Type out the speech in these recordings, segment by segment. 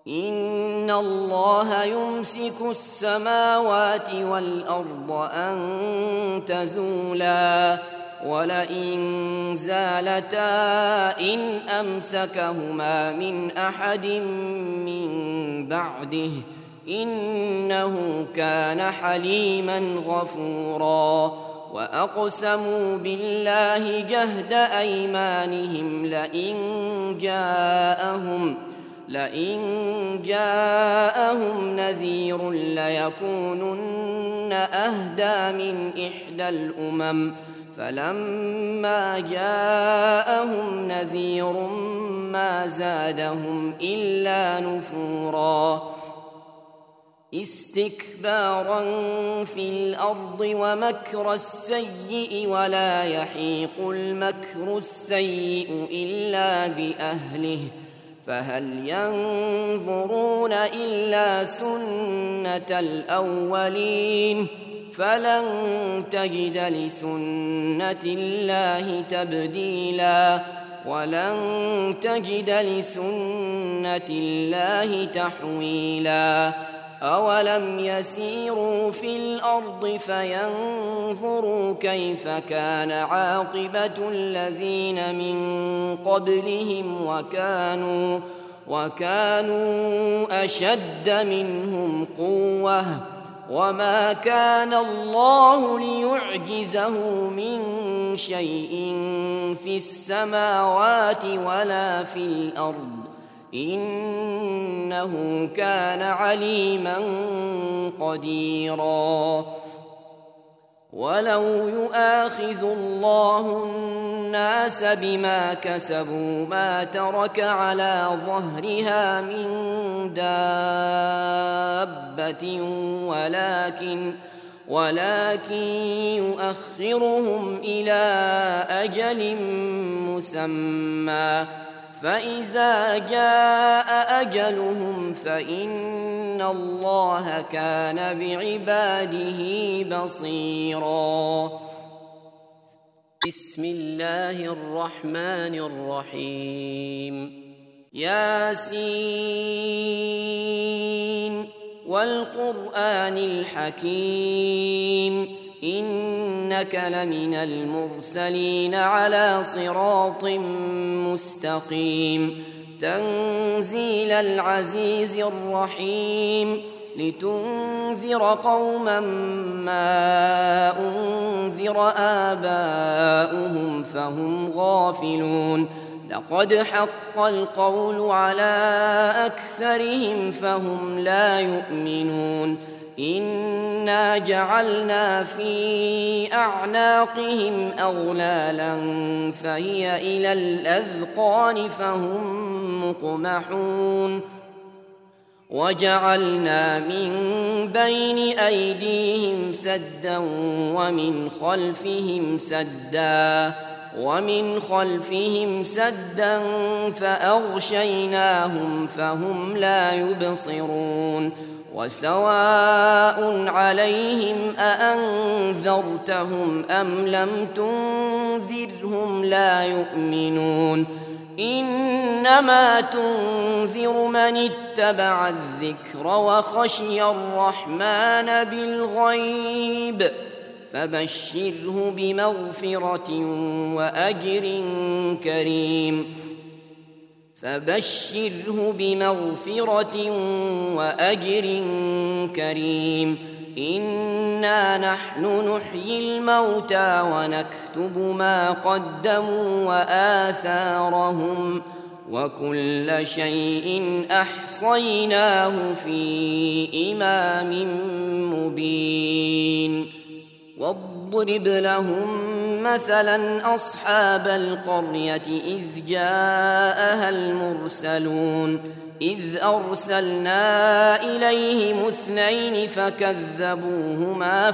إن الله يمسك السماوات والأرض أن تزولا ولئن زالتا إن أمسكهما من أحد من بعده إنه كان حليما غفورا وأقسموا بالله جهد أيمانهم لئن جاءهم نذير ليكونن أهدى من إحدى الأمم فلما جاءهم نذير ما زادهم إلا نفورا استكبارا في الأرض ومكر السيء ولا يحيق المكر السيء إلا بأهله فهل ينظرون إلا سنة الأولين فلن تجد لسنة الله تبديلا ولن تجد لسنة الله تحويلا أولم يسيروا في الأرض فينظروا كيف كان عاقبة الذين من قبلهم وكانوا أشد منهم قوة وما كان الله ليعجزه من شيء في السماوات ولا في الأرض إنه كان عليما قديرا ولو يؤاخذ الله الناس بما كسبوا ما ترك على ظهرها من دابة ولكن يؤخرهم إلى أجل مسمى فإذا جاء أجلهم فإن الله كان بعباده بصيرا بسم الله الرحمن الرحيم ياسين والقرآن الحكيم إنك لمن المرسلين على صراط مستقيم تنزيل العزيز الرحيم لتنذر قوما ما أنذر آباؤهم فهم غافلون لقد حق القول على أكثرهم فهم لا يؤمنون إنا جعلنا في أعناقهم أغلالا فهي إلى الأذقان فهم مقمحون وجعلنا من بين أيديهم سدا ومن خلفهم سدا فأغشيناهم فهم لا يبصرون وسواء عليهم أأنذرتهم أم لم تنذرهم لا يؤمنون إنما تنذر من اتبع الذكر وخشي الرحمن بالغيب فبشره بمغفرة وأجر كريم إنا نحن نحيي الموتى ونكتب ما قدموا وآثارهم وكل شيء أحصيناه في إمام مبين واضرب لهم مثلا أصحاب القرية إذ جاءها المرسلون إذ أرسلنا إليهم 2 فكذبوهما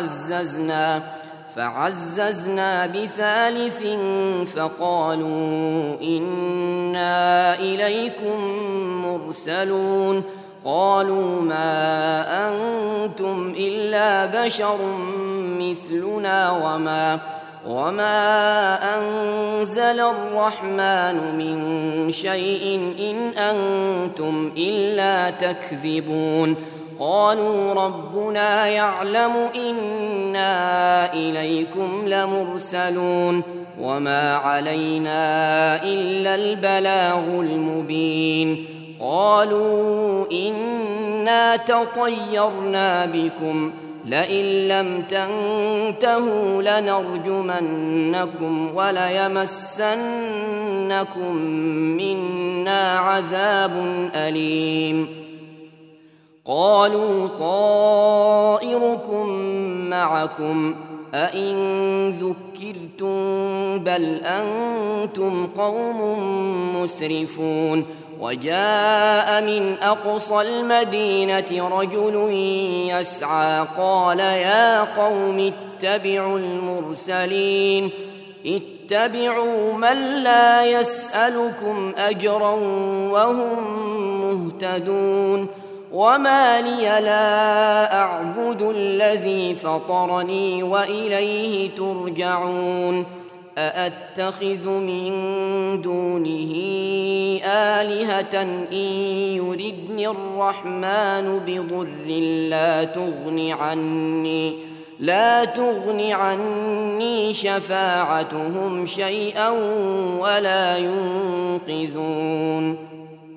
فعززنا ب3 فقالوا إنا إليكم مرسلون قالوا ما أنتم إلا بشر مثلنا وما أنزل الرحمن من شيء إن أنتم إلا تكذبون قالوا ربنا يعلم إنا إليكم لمرسلون وما علينا إلا البلاغ المبين قالوا إنا تطيرنا بكم لئن لم تنتهوا لنرجمنكم وليمسنكم منا عذاب أليم قالوا طائركم معكم أئن ذكرتم بل أنتم قوم مسرفون وجاء من أقصى المدينة رجل يسعى قال يا قوم اتبعوا المرسلين اتبعوا من لا يسألكم أجرا وهم مهتدون وما لي لا أعبد الذي فطرني وإليه ترجعون أأتخذ من دونه آلهة إن يردني الرحمن بضر لا تغن عني شفاعتهم شيئا ولا ينقذون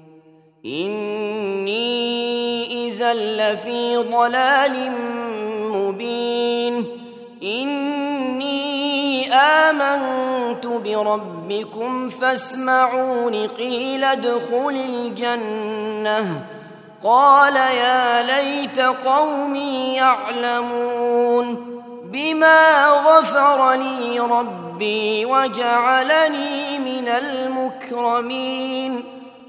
إني إذا لفي ضلال مبين إني آمنت بربكم فاسمعون قيل ادخل الجنة قال يا ليت قومي يعلمون بما غفر لي ربي وجعلني من المكرمين